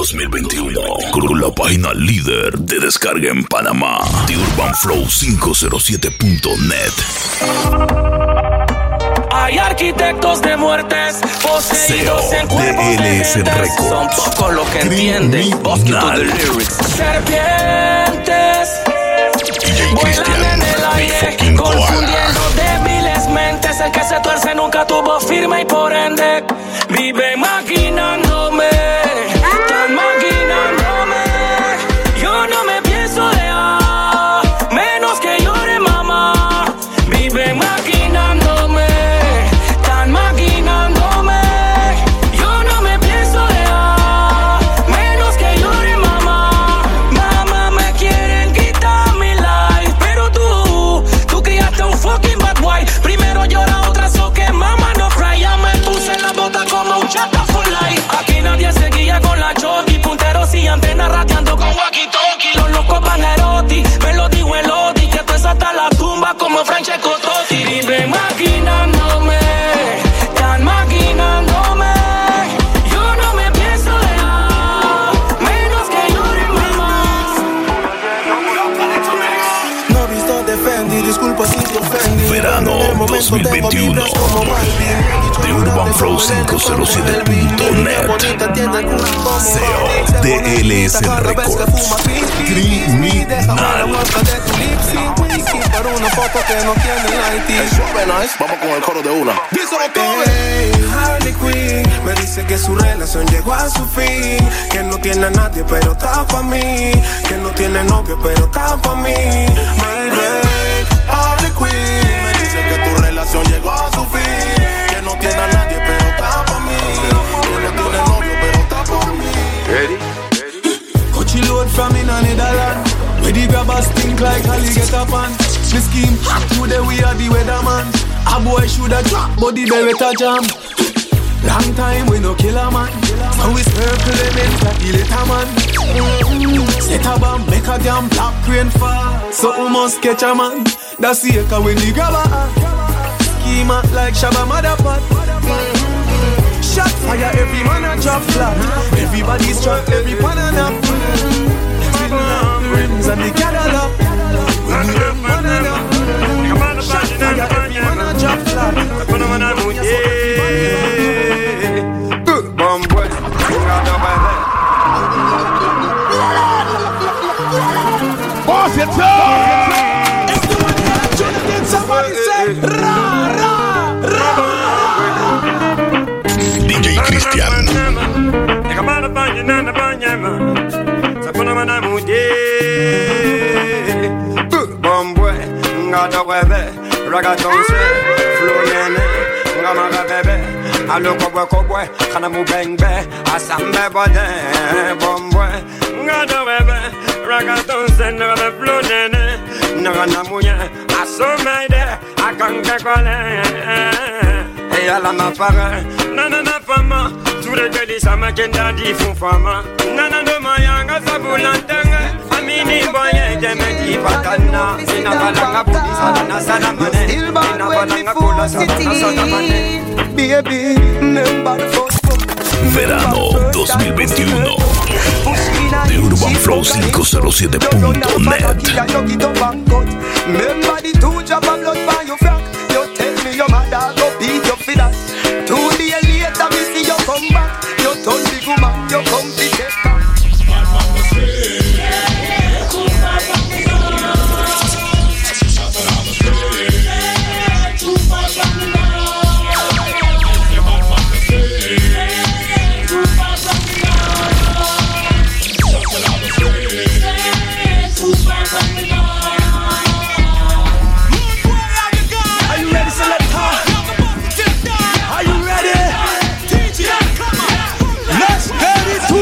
2021 con la página líder de descarga en Panamá, TheUrbanFlow507.net. Hay arquitectos de muertes poseídos en cuerpos de DLS gentes. Records. Son pocos los que entienden. Bosquito de lyrics. Serpientes vuelan en el aire, confundiendo débiles mentes. El que se tuerce nunca tuvo firme y por ende vive maquinándome. Están maquinándome. Yo no me pienso dejar, menos que llore mamá. Vive maquinándome. Están maquinándome. Yo no me pienso dejar, menos que llore mamá. Mamá, me quieren quitar mi life, pero tú criaste un fucking bad boy. Primero llora, otra so que mamá no cry. Ya me puse en la bota como un chata for life. Aquí nadie se guía con la choki, punteros y antenas rateando con walkie-talkie. Los locos van a eroti, me lo dijo el Odi, que tú es hasta la tumba como Francesco Totti. Vive maquinándome, están maquinándome. Yo no me pienso dejar, menos que llore mamá. No he visto defendí, disculpa si te ofendí. Verano 2021 TheUrbanFlow507.net. SEO DLS Records. Criminal. Para una foto que no tiene lighting. Suave, nice. Vamos con el coro de una. Hey, Harley Quinn me dice que su relación llegó a su fin, que no tiene a nadie pero está pa' mí, que no tiene novio pero está pa' mí. Hey, Harley Quinn me dice que tu relación llegó a su fin, que no tiene a nadie pero está pa' mí, que no tiene novio pero está pa' mí. Ready? Coachy load from in a Netherlands, where the grabbers think like Holly get up on. The scheme hot today, we are the weatherman. A boy shoulda drop, but the beretta jam. Long time we no kill a man, so we circle them in like the little man. Set a bomb, make a damn black rain fall, so we must catch a man. That's the echo when the grabber schema like Shabba Motherpot. Shot fire, every man a drop flat. Everybody's trapped, every pan and up. Rims and the Cadillac. Shot fire, every man a drop flat. Boss it up! Somebody say ra ra ra. DJ Cristian. Allo kobwe kana mu bengbe asambe bode bombwe ngado bebe ragaton sen na be flonene na munya asomede akanke kole e ala ma para na fama ture geli sama kenda di fun fama na do mayanga sabulantanga amini boye jemedi patana ina balanga pulisa na salamane ina balanga pulisa na salamane. Verano 2021 TheUrbanFlow507.net. Remember the 2 drop of blood by your frack. You tell me your mother go beat you for that. 2 days later me see you come back. You turn the woman, you come to take back. Let's get it to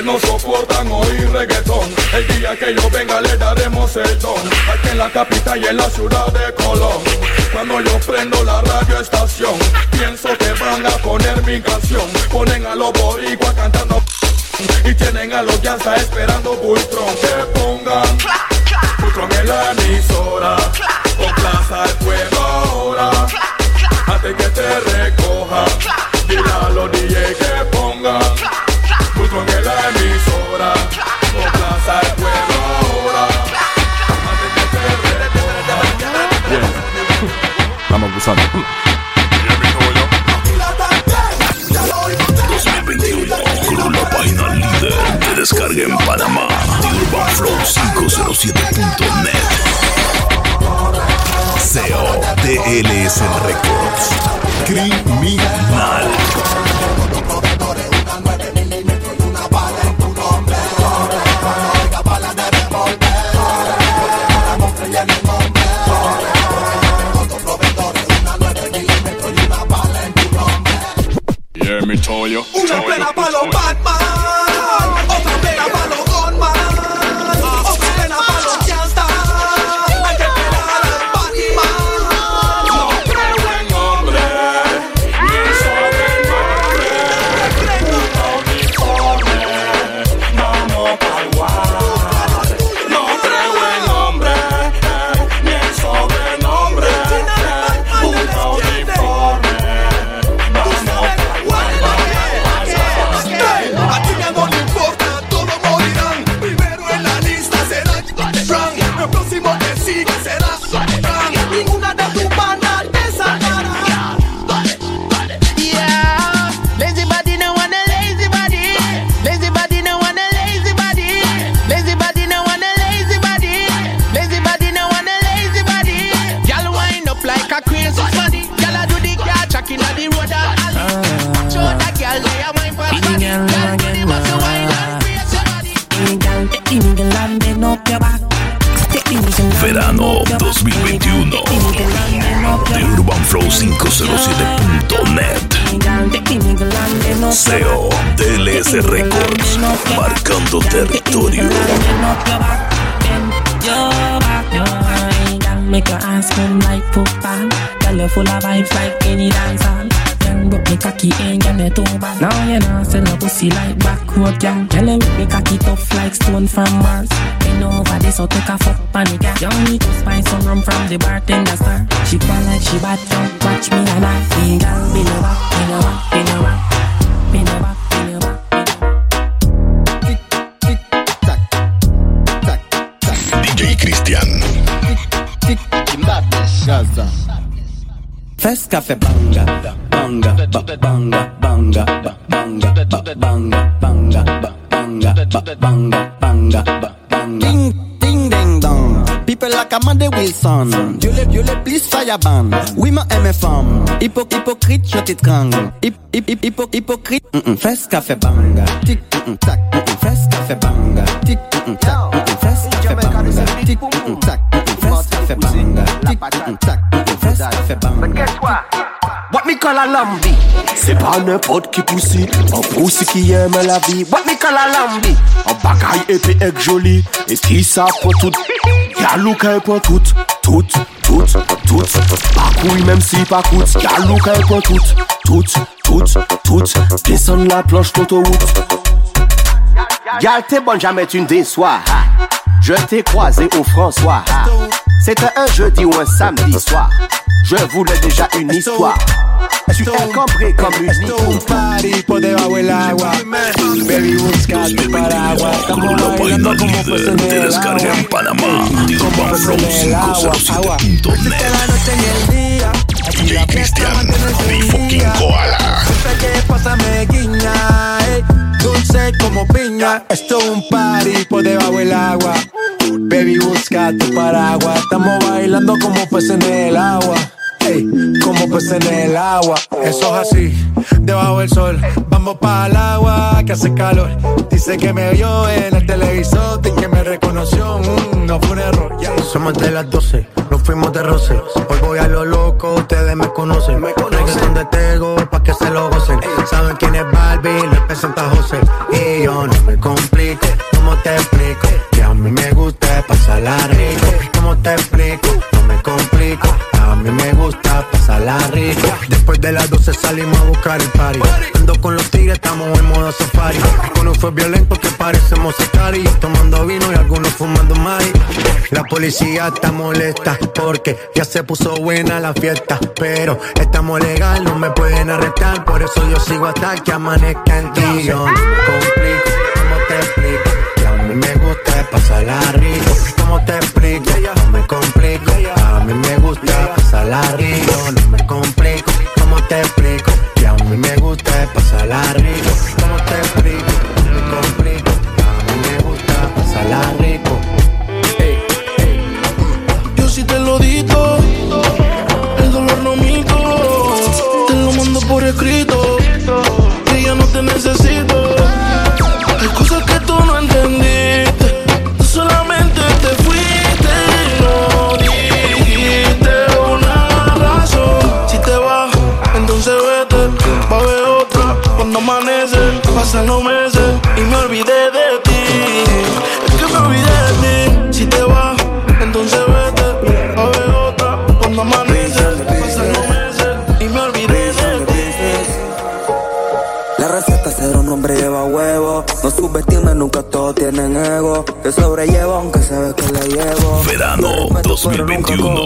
no soportan oír reggaetón. El día que yo venga le daremos el don. Aquí en la capital y en la ciudad de Colón. Cuando yo prendo la radioestación, pienso que van a poner mi canción. Ponen a los boricuas cantando y tienen a los que está esperando Bultron. Que pongan Bultron en la emisora, con plaza al pueblo ahora. Antes que te recoja, dile a los DJ que pongan Bultron en la emisora, con plaza al pueblo ahora. Antes que te recoja. Vamos cruzando. 2021 con la página líder de descarga en Panamá, UrbanFlow507.net. SEO DLS Records. Criminal. Me told you. Una pena pa' los Batman, otra pena pa' los Gunman, otra pena pa' los Gangsta. Hay que pelar al Batman. No creo en hombre, ni en sobrenombre. Uniforme, vamos pa'l guay. No creo en hombre, ni en sobrenombre. Un uniforme. Ninguna de tus bandas te salvará. Yeah, lazy body no want a lazy body. Lazy body no want a lazy body. Lazy body no want a lazy body. Lazy body no want a lazy body. Y'all wind up like a crazy body. Y'all a do the car track in the road and alley. Show that girl they a wine for body. Y'all do the muscle wine and crazy body. Girl, take the nigga and bend up your back. Verano 2021 de UrbanFlow507.net. SEO DLS Records, marcando territorio. Make your ass come like football. Girl, you full of vibes like any dancehall. Then broke me cocky ain't get me too bad. Now you know sell a pussy like backroad gang. Girl, you whip me cocky tough like stone from Mars. Bend over this so take a fuck on the gas. You need to spice some rum from the bartender star. She call like she bad tongue. Watch me and I. Hey girl, bend over, bend over, bend over, bend over, bend over. Tick, tick, tack, tack, tack. DJ Cristian. Fes café banga, banga, banga, banga, banga, banga, banga, banga, banga, banga, banga. Ding, ding, ding, dong. People like Amanda Wilson. Dieu les please fireban. Oui, ma MFM. Hypocrite, je t'étrangle. Hypocrite. Fes café banga. Tic, tac. Fes café banga. Tic, tac. Fes café banga. Tic, tac. Fes café banga. Tic, tac. What me call a lambi? C'est pas n'importe qui poussi, un poussi qui aime la vie. What me call a lambi? Un bagaille épais et joli, et qui ça pour tout. Y'a l'ouka pour tout. Pas couille même si pas coûte. Y'a l'ouka pour tout. Descends la planche d'autoroute. Y'a t'es bonne, jamais tu ne déçois. Je t'ai croisé au François. C'était un jeudi ou un samedi soir. Je voulais déjà une histoire. Tu es cambré comme une Esto un party por debajo del agua. Baby, busca tu paraguas. Con la página líder de descarga en Panamá, UrbanFlow507.net. DJ Cristian, the fucking koala. Siempre que pasa me guiña, dulce como piña. Esto es un party por debajo del agua. Baby, busca tu paraguas. Estamos bailando como peces en el agua. Ey, como peces en el agua. Eso es así, debajo del sol. Vamos para el agua que hace calor. Dice que me vio en el televisor y que me reconoció. No fue un error, yeah. Somos de las 12, nos fuimos de roce. Hoy voy a lo loco, ustedes me conocen. Reggaeton de Tego, pa' que se lo gocen. Saben quién es Barbie, les presenta José y yo no me complico. ¿Cómo te explico? Que a mí me gusta pasarla rico. ¿Cómo te explico? No me complico. A mí me gusta pasarla rico. Después de las 12 salimos a buscar el party. Ando con los tigres, estamos en modo safari. Uno fue violento que parecemos sicari. Tomando vino y algunos fumando mari. La policía está molesta porque ya se puso buena la fiesta. Pero estamos legal, no me pueden arrestar. Por eso yo sigo hasta que amanezca en ti. Yo no me complico, ¿cómo te explico? Que a mí me gusta pasarla rico. ¿Cómo te explico? No me complico. A mí me gusta pasarla rico. No me complico. ¿Cómo te explico? Que a mí me gusta pasarla rico. ¿Cómo te explico? No me complico. A mí me gusta pasarla rico. Yo sí te lo digo, el dolor no mito. Te lo mando por escrito, que ya no te necesito. Hay cosas que tú no entendiste, tú solamente te fuiste y no dijiste una razón. Si te vas, entonces vete, va a haber otra. Cuando amanece, pasan los meses y me olvidé de ti. Es que me olvidé de ti. Si te vas, entonces vete, va a haber otra. Cuando amanece, pasan los meses y me olvidé de ti. La receta ser un hombre lleva huevo. No subestimes, nunca todos tienen ego. Te sobrellevo aunque sabes que le llevo. Verano 2021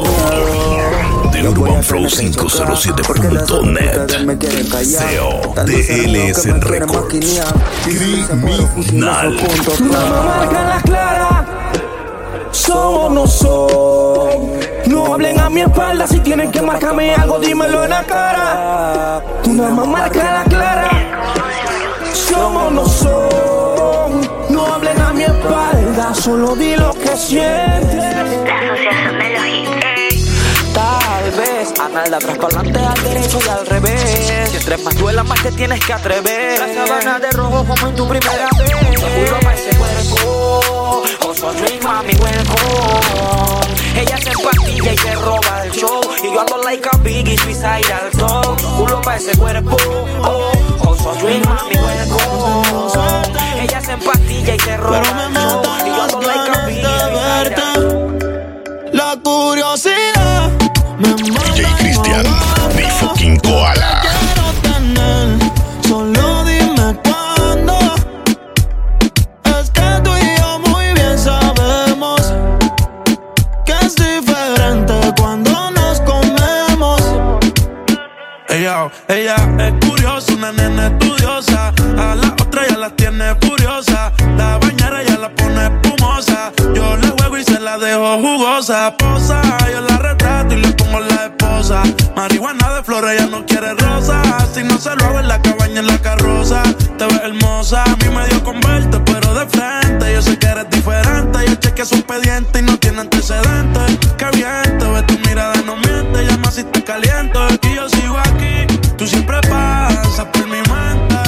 de UrbanFlow507.net. CEO DLS Records. Criminal. No marcan las claras, son o no son. No hablen a mi espalda, si tienen que marcarme algo, dímelo en la cara. Tú nada más marca la clara, son o no son. No hablen a mi espalda, solo di lo que sientes. La asociación de los hits. Tal vez a nada atrás para adelante, al derecho y al revés. Si entre más duela, más te tienes que atrever. La sabana de rojo como en tu primera vez. Seguro pa' ese cuerpo, con su dream, mami, welcome. Ella se empastilla y se roba el show. Y yo ando like a Biggie, Suicide al top. Culo pa' ese cuerpo, con su dream, mami, welcome. Ella se empastilla y se roba el show. Y yo ando like a Biggie, Suicide al top. La curiosidad me mata. DJ Cristian, the fucking koala. Quiero tener, solo dime cuándo. Es que tú y yo muy bien sabemos que es diferente cuando nos comemos. Ella es curiosa, una nena estudiosa. A la otra ya la tiene furiosa. La bañera ya la pone espumosa. Yo le juego y se la dejo jugosa. Posa, yo la retrato y le pongo la esposa. Marihuana de flores, ella no quiere rosa. Si no se lo hago en la cabaña, en la carroza. Te ves hermosa, a mí me dio con verte, pero de frente. Yo sé que eres diferente. Yo chequeé su expediente y no tiene antecedentes. Qué bien, te ves, tu mirada no miente. Llama si te caliento y yo sigo aquí. Tú siempre pasas por mi mente.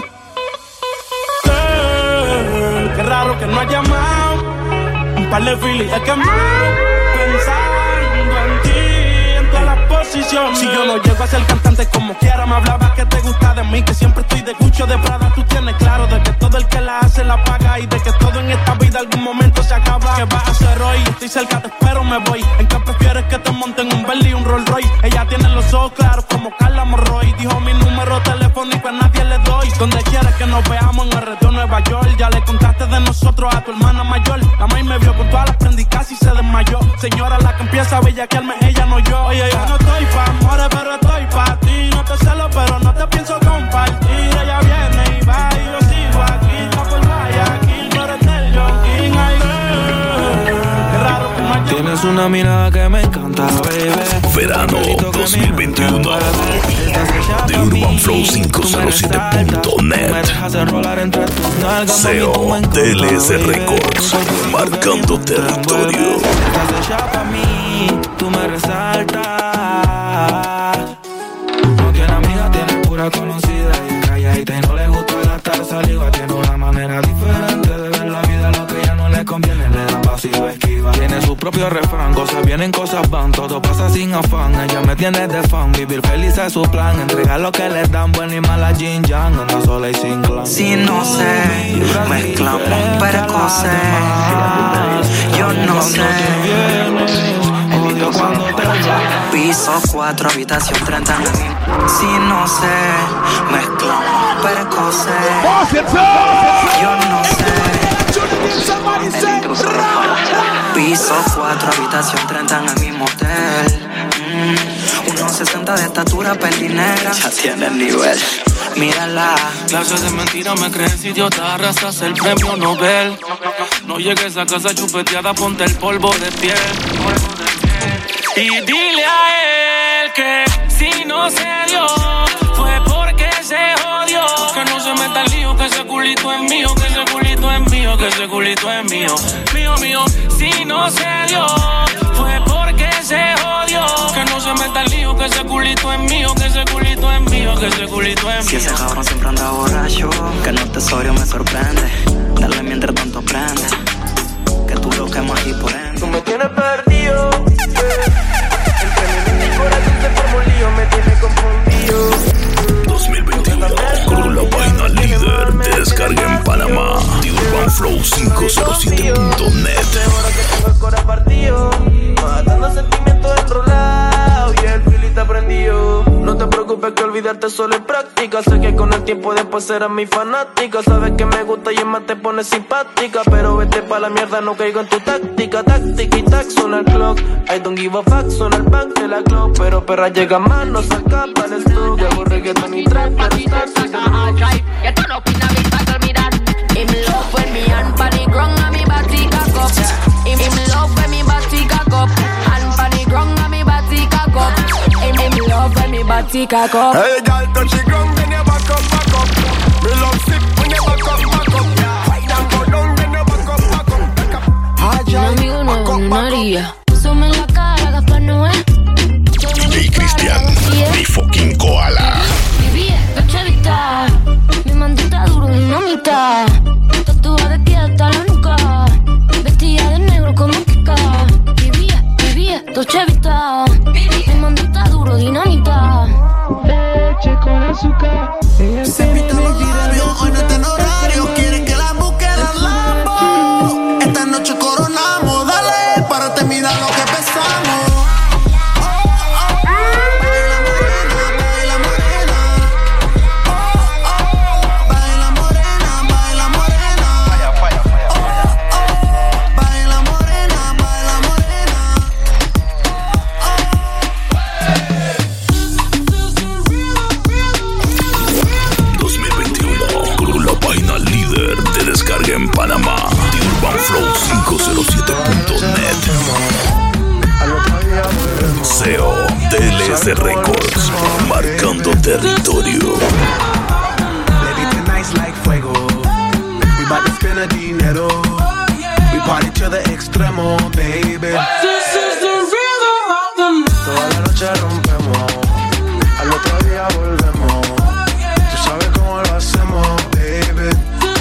Qué raro que no has llamado. Un par de filis he quemado. Pensando en ti, en todas las posiciones. Si yo no llego a ser cantante como quiera, me hablabas que te gusta de mí, que siempre estoy de Gucci o de Prada. Tú tienes claro de que todo el que la hace la paga y de que todo en esta vida algún momento se acaba. ¿Qué vas a hacer hoy? Estoy cerca, te espero, me voy. ¿En qué prefieres que te monten un Bentley y un Rolls Royce? Ella tiene los ojos claros como Carla Morroy. Dijo mi número telefónico a nadie le doy. Donde quieras que nos veamos en el reto Nueva York. Ya le contaste de nosotros a tu hermana mayor. La maíz me vio con todas las prendas y casi se desmayó. Señora, la que empieza a bellaquearme, ella no yo. Oye, yo no estoy pa' amores, pero estoy pa' ti. No te celo, pero no te pienso compartir. Ella viene y va y yo sigo aquí. No por Guayaquil, pero es del Yonkin. Ay, qué raro que no haya. Tienes una mirada que me encanta, baby. Verano 2021 de UrbanFlow507.net. CEO DLS Records, marcando territorio. Tú me resaltas. No tiene amiga, tiene pura conocida. Y calladita y no le gusta gastar saliva. Tiene una manera diferente de ver la vida. Lo que ya no le conviene le da paso y lo esquiva. Tiene su propio refrán. Cosas vienen, cosas van, todo pasa sin afán. Ella me tiene de fan, vivir feliz es su plan. Entregar lo que les dan, buena y mala Jin Yang. Anda sola y sin clan. Si no sé, mezclamos precoces. Yo no sé. Odio cuando te vas. Piso 4, habitación 30 en mí. Si no sé, mezclamos precoces. Yo no sé. Piso 4, habitación 30 en el mismo hotel. 1.60 de estatura, pelinera. Ya tiene el nivel, mírala. Clases de mentira me crees idiota, arrasas el premio Nobel. No llegues a casa chupeteada, ponte el polvo de piel. Y dile a él que si no se dio, fue porque se jodió. Que no se meta el lío, que ese culito es mío, que ese culito es mío, que ese culito es mío. Mío, mío, si no se dio, fue porque se jodió. Que no se meta el lío, que ese culito es mío, que ese culito es mío, que ese culito es mío. Si ese cabrón siempre anda borracho, que no tesorio me sorprende. Dale mientras tanto prende, que tú lo quemas aquí por ende. Tú me tienes perdido, entre mi y corazón se formó un lío, me tienes confundido. 2021, con la página líder de descarga en Panamá, The Urban Flow 507.net. Ahora que tengo el corazón partido, matando sentimientos enrolados y el filita prendido. No te preocupes que olvidarte solo es práctica. Sé que con el tiempo después serás mi fanática. Sabes que me gusta y es más te pones simpática. Pero vete pa' la mierda, no caigo en tu táctica. Táctica y tac, suena el clock. I don't give a fuck, suena el bank de la clock. Pero perra llega más, no se escapa el stock. Hago reggaeton y trap, you turn up in a big battle, me that. Him love when me hand pan the ground and me body cock up. Him love when me body cock up. Hand pan the ground and me body cock up. Him love when me body cock up. Hey, girl, touch the ground, then you back up, back up. Me love sick when you back up, back up. Right down, go down, then you back up, back up, back up. Un amigo no María. Sume en la cara, Gaspar Noé. DJ Cristian, mi fucking koala. Vivía, chavita. Mi mandita duro, dinamita. Tatuada de pie hasta la nuca. Vestida de negro como Kika. Vivía, chavita. Mi mandita duro, dinamita. Leche con azúcar. Ella se me tira. Hoy no está en horario, quiere que la busque las Lambo. Esta noche coronamos, dale, para terminar lo que empezamos. En Panamá, The Urban Flow 507.net. CEO DLS Records, marcando territorio. Nice like fuego. We bout to spend a dinero. We party to the extremo, baby. This is the rhythm of the night. Toda la noche rompemos, al otro día volvemos. Tú sabes cómo lo hacemos, baby.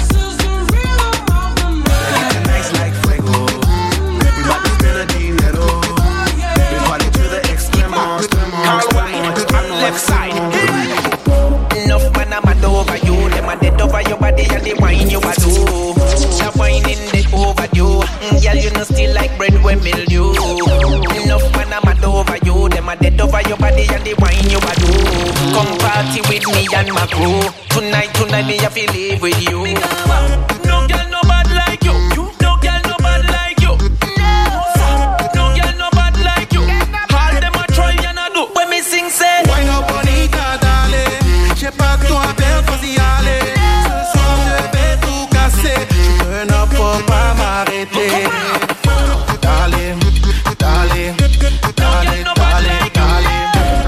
Enough man, I'm mad over you. Them a dead over your body and they wine you a do. The whining they overdue. Girl, you know still like bread with mildew. Enough man, I'm mad over you. Them a dead over your body and they wine you a do. Come party with me and my crew. Tonight me have to live with you. No girl, no bad like you. No girl, no bad like you. No girl, no bad like you. All them a try and a do. When me sing, say Wine up bonita, dale. J'ai pas que toi belle, vas-y allez. Ce soir je vais tout casser. Je ne peux pas m'arrêter. Dale, dale, dale, dale, dale.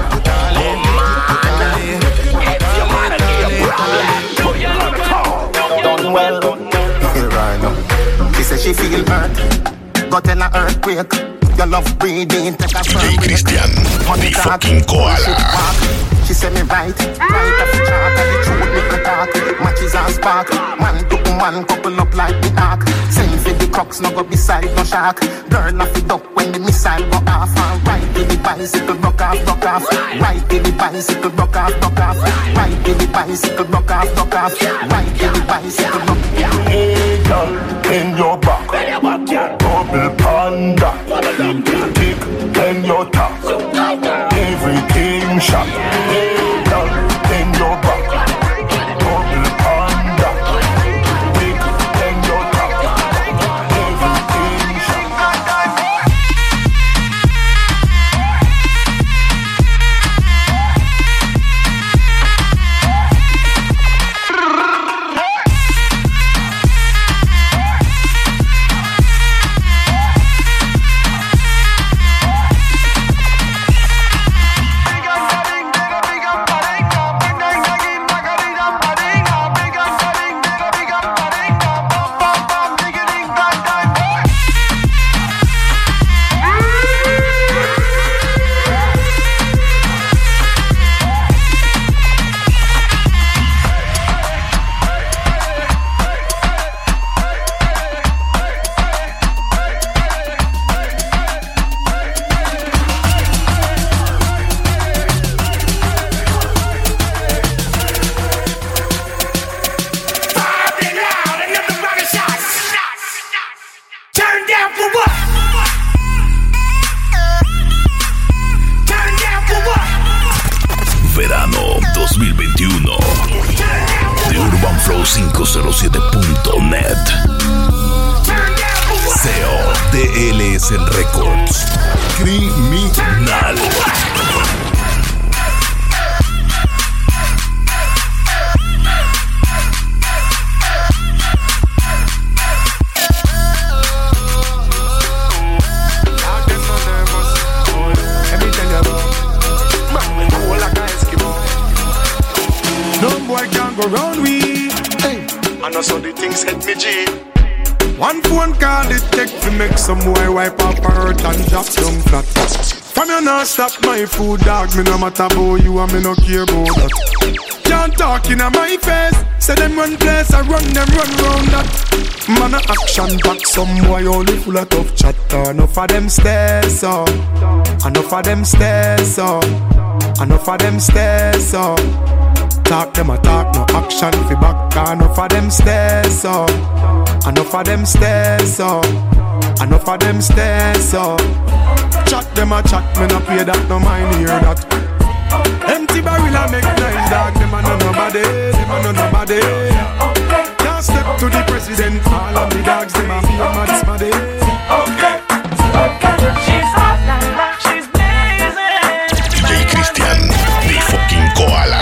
Done well. Here I know. She said she feel hurt. Got in a earthquake. Your love breathing, take a firm DJ Cristian, the fucking koala. She said me right off the chart, and the truth make me talk. Matches and spark, man do man couple up like the ark. Same for the crooks, no go beside no shark. Girl off the duck when the missile go off. And ride to the bicycle, rock off, rock off. Ride to the bicycle, rock off, rock off. Ride to the bicycle, rock off, rock off. Ride to the bicycle, rock off. Hey girl, in your back, double panda. Tick, in your top, everything shot. Hey girl, in your back, double panda. Tick, in your top, everything shot. Verano 2021 de UrbanFlow507.net. SEO DLS Records. Criminal. Go round we, hey. I know so the things hit me G. One phone call it take to make some boy wipe up her hurt and drop down flat. From you not stop my food dog, me no matter about you and me no care about that. Can't talk in my face, say them run place, I run them run round that. Man a action back, some boy only full of tough chatter. Enough of them stairs up, enough of them stairs up, enough of them stairs up. Talk them a talk, no action fi back. Enough of them stairs up, enough of them stairs up, enough of them stairs up. Chat them a chat, me no pay that, no mind hear that. Empty barrel a make nice dog, them a no nobody, them a no nobody. Can't step to the president, all of the dogs, them a feel mad smaddy. She's hot, she's blazing. DJ Christian, the fucking koala.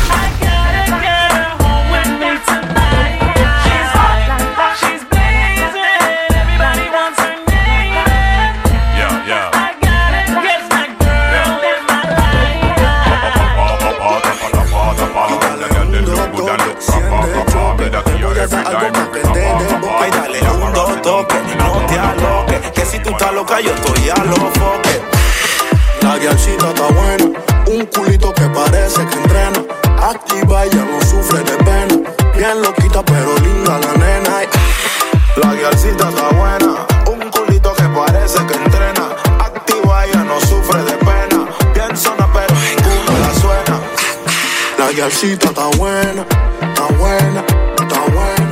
Loca, yo estoy a los foques. La guialcita está buena, un culito que parece que entrena. Activa, ella no sufre de pena. Bien loquita, pero linda la nena. La guialcita está buena, un culito que parece que entrena. Activa, ella no sufre de pena. Bien zona, pero ninguno la suena. La guialcita está buena, está buena, está buena.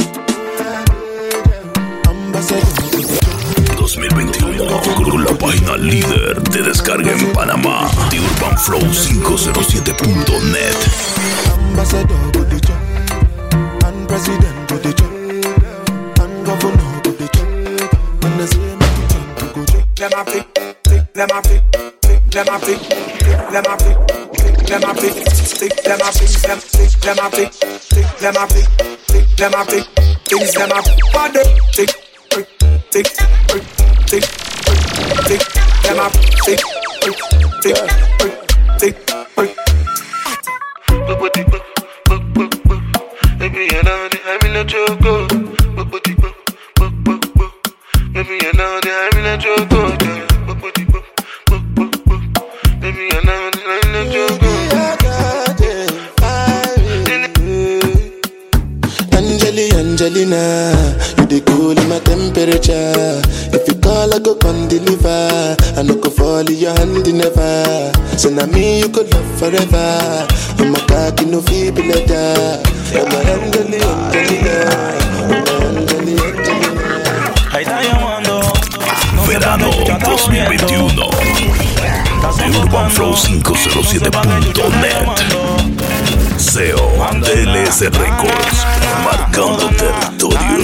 2021 con la página líder de descarga en Panamá, de UrbanFlow507.net. Ambassador to the job, and president to the job, and governor to the job, and the same to go job. Them a pick, them a pick, them a pick, them a pick, them a pick, them a pick, them a pick, them a pick, them a pick, things them a body, tick, tick, tick, tick, them a tick, tick, tick, tick. Baby, you know that I'm in a choco. Baby, you know that I'm in a choco. Baby, you know that I'm in a choco. You the cool in my temperature. If you call, I go come deliver. I no go fall in your hand never. So now me you could love forever. I'm a cocky no feeble letter. I'm a Angelina. Ahí está llamando. Verano 2021 de UrbanFlow507.net. SEO DLS Records, marcando territorio.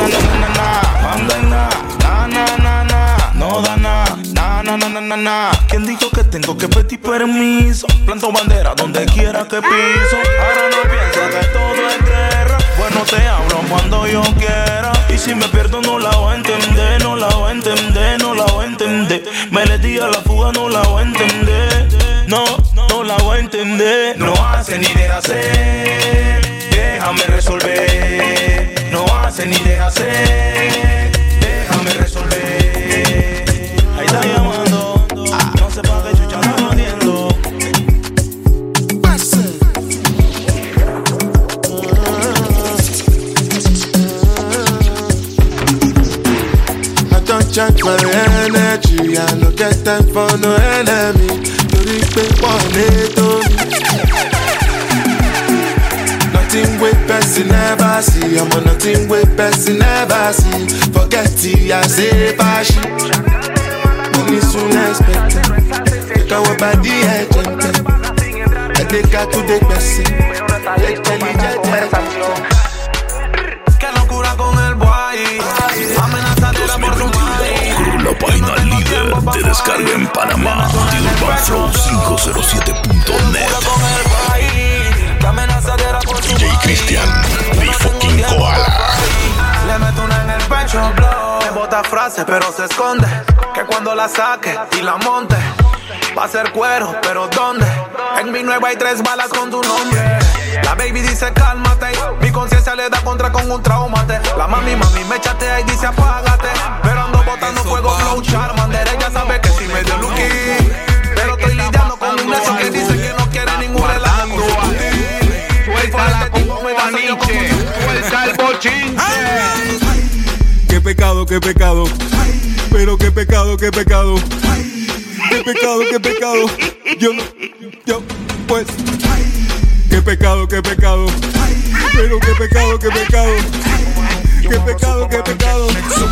No da nada. ¿Quién dijo que tengo que pedir permiso? Planto bandera donde quiera que piso. Ahora no piensa que todo es guerra. Bueno, te hablo cuando yo quiera. Y si me pierdo no la voy a entender, no la voy a entender, no la voy a entender. Me le di a la fuga, no la voy a entender. No la voy a entender. No hace ni deja hacer, déjame resolver. No hace ni deja hacer, déjame resolver. Ahí está llamando, no sé pa' qué chucha está jodiendo. I don't check my energy. I no get time for no enemy. You reap one it on me. Nothing with person never see. I'm on nothing with person never see. Forget it, I say bashi. Money soon expected. Take our body agent. I take her to the person. Qué locura con el boy. Amenazadera por su Con la página líder de descarga en Panamá de UrbanFlow507.net. DJ Cristian, mi fucking koala. Le meto una en el pecho, blow. Me bota frase, pero se esconde. Que cuando la saque y la monte, va a ser cuero, pero ¿dónde? En mi nueva hay 3 balas con tu nombre. La baby dice cálmate. Mi conciencia le da contra con un traumate. La mami me chatea y dice apágate. Pero ando botando fuego, flow Charmander. Ella sabe que si me dio lucky, pero estoy lidiando con un necio que dice que no quiere ningún relajo con su puti. Suelta la compa Nietzsche, suelta el bochinche. Qué pecado, qué pecado. Pero qué pecado, qué pecado. Qué pecado, qué pecado. Yo, pues. Qué pecado, qué pecado. Pero qué pecado, qué pecado. Qué pecado, qué pecado.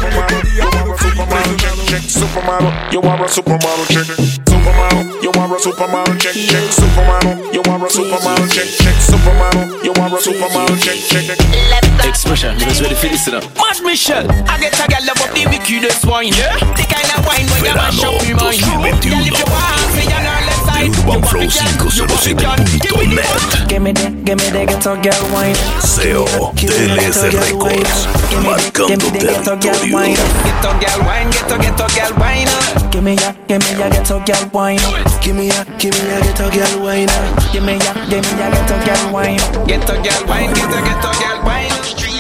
Supermodel, you are a supermodel chick. Supermodel, you are a supermodel chick. Supermodel, you are a supermodel chick. Supermodel, you are a supermodel chick. Expression, you guys ready for this now? Mad Michelle, I get a girl love up the wickedest wine. The kind of wine when you mash up your mind. Girl, if you want, say you're not left side. UrbanFlow507.net. Give me the ghetto girl wine. SEO DLS Records, marcando territorio. Ghetto girl wine, ghetto girl wine. Give me ya ghetto girl wine. Give me ya ghetto girl wine. Give me ya ghetto girl wine. Ghetto girl wine, ghetto girl wine.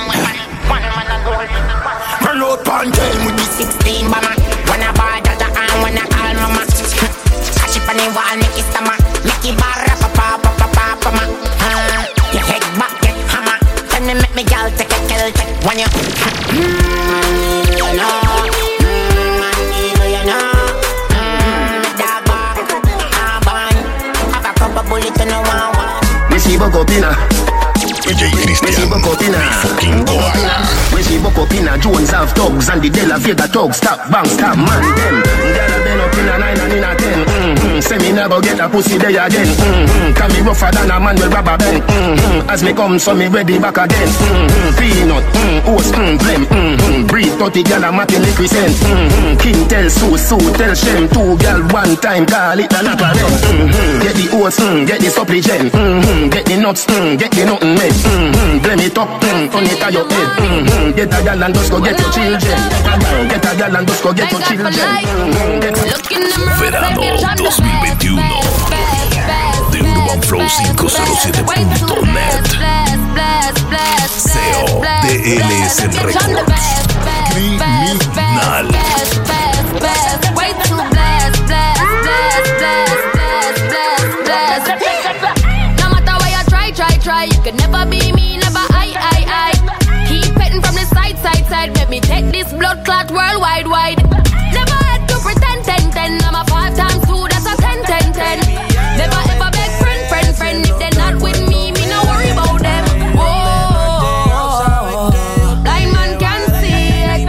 Run out on time with the 16 bomber. When I bar that and when I call mama. Catch it on the wall, make it stammer. Make it bar papa. Your head back, get hammer. Then they make me girl take a kill take. When you you know. Copina, DJ Cristian, fucking koala. when she woke up in a Jones have thugs and the De La Vega thugs stop bang stop man them. Girl been up in a 9 and in a 10. Say me never get a pussy day again. Can me rougher than a man with rubber band. As me come so me ready back again. Peanut, oats, blem. Breathe 30 gal a matin liquid scent. King tell Sue tell Shem. 2 gal one time call it a lap of them. Get the oats, get the supplement. Get the nuts, get the nothing made. Blem it up, turn it on your head. Get a gal and just go get your children. Get a gal and just go get your children. Verano 2021 de UrbanFlow507.net. SEO DLS Records. Criminal. Way too blessed. No matter what you try, you can never be me, never I. Keep petting from the side. Let me take this blood clot worldwide. Never had to pretend 10. I'm a 5 times 2, that's a 10. Never ever beg friend. If they're not with me no worry about them. Whoa, blind man can see it.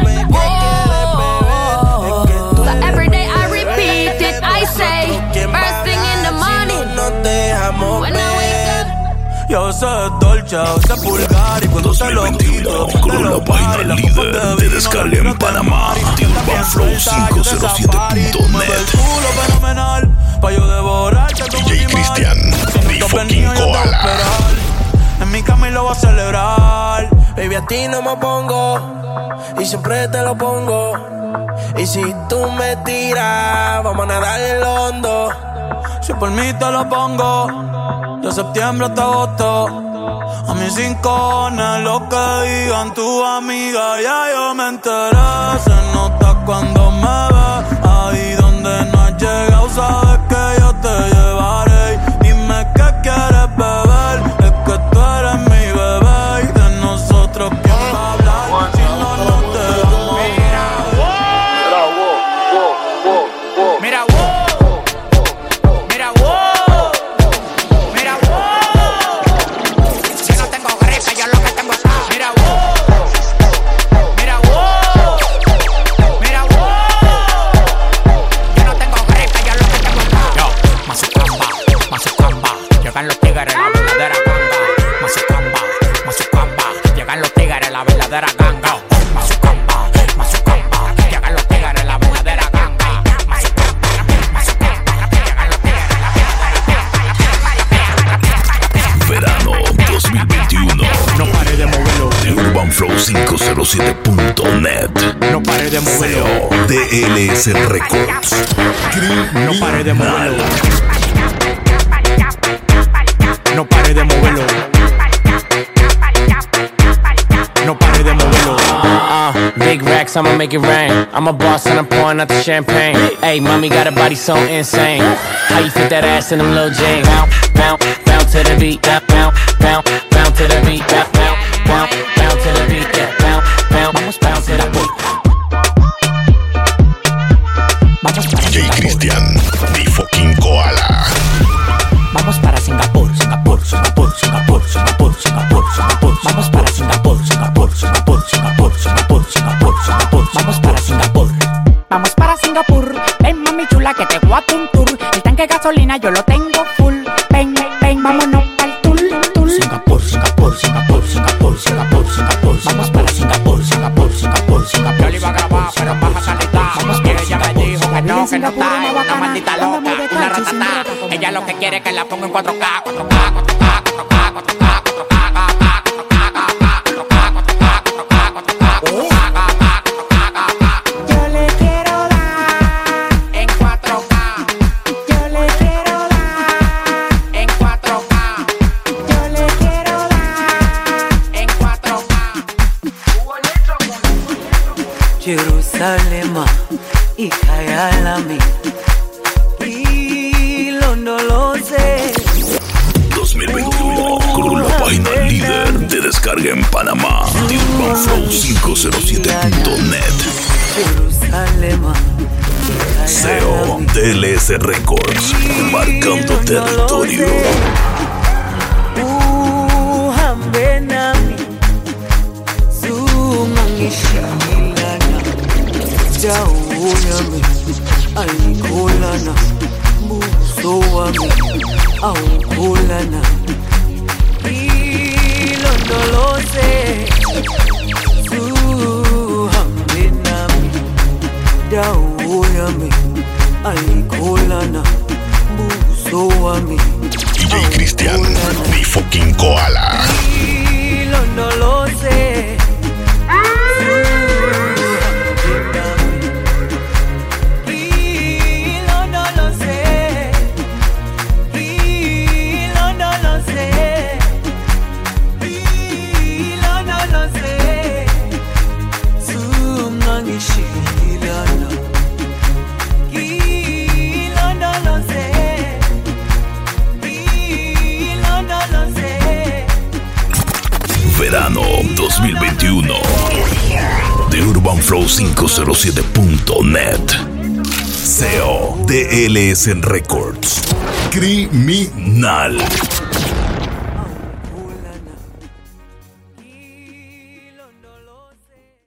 Whoa, so every day I repeat it. I say, first thing in the morning, when I wake up. Yo sé dolce, sé pulgar y cuando se lo quito con la vaina líder de descarga en Panamá, The Urban Flow 507.net. Fenomenal, pa' yo devorarte como DJ Cristian, The fucking koala. En mi cama y lo voy a celebrar. Baby, a ti no me pongo y siempre te lo pongo. Y si tú me tiras, vamos a nadar en el hondo. Si por mí te lo pongo, de septiembre hasta agosto. A mis 5 cojones lo que digan tu amiga. Ya yo me enteré, se nota cuando me ves. Ahí donde no has llegado, sabes que yo te llevaré. Dime qué quieres beber, es que tú eres mi bebé. Y de nosotros quién va a hablar, si no te damos. Mira, Flow507.net. No pare de moverlo. DLS Records. No pare de moverlo. No pare de moverlo. No pare de moverlo. Big racks, I'ma make it rain. I'm a boss and I'm pouring out the champagne. Hey, mommy got a body so insane. How you fit that ass in them little jeans? Bounce, bounce, bounce to the beat. Bounce, bounce, bounce to the beat. Bounce, bounce, bounce to the beat. Yeah, bounce, bounce, bounce to the beat. DJ Cristian, The fucking koala. Vamos para Singapur, Singapur, Singapur, Singapur, Singapur, Singapur, Singapur. Vamos para Singapur, Singapur, Singapur, Singapur, Singapur, Singapur, Singapur. Vamos para Singapur. Vamos para Singapur. Ven mami chula que te voy a hacer un tour. El tanque de gasolina yo lo tengo full. Ven, ven, vámonos pa'l tour, tour. Singapur, Singapur, Singapur, Singapur, Singapur, Singapur. Vamos para Singapur, Singapur, Singapur, Singapur. Yo le iba a grabar, pero baja calidad. Y ella me dijo que no está. Una maldita loca, una ratatá. Ella lo que quiere es que la ponga en 4K, 4K, 4K, 4K, 4K, 4K. Yo le quiero dar en 4K. Yo le quiero dar en 4K. Yo le quiero dar en 4K. Jerusalema ikayalami ilondoloze 2021 con la página líder de descarga en Panamá, The Urban Flow 507.net. Jerusalema SEO DLS Records, marcando territorio. uhambe nami sungangishilana jawo yami ayikholana buso wami awukholana ilondoloze suhambe nami jawo yami ayikholana buso wami DJ Cristian, The fucking koala. ilondoloze ilondoloze ilondoloze Verano 2021. De UrbanFlow507.net. CEO DLS Records. Criminal.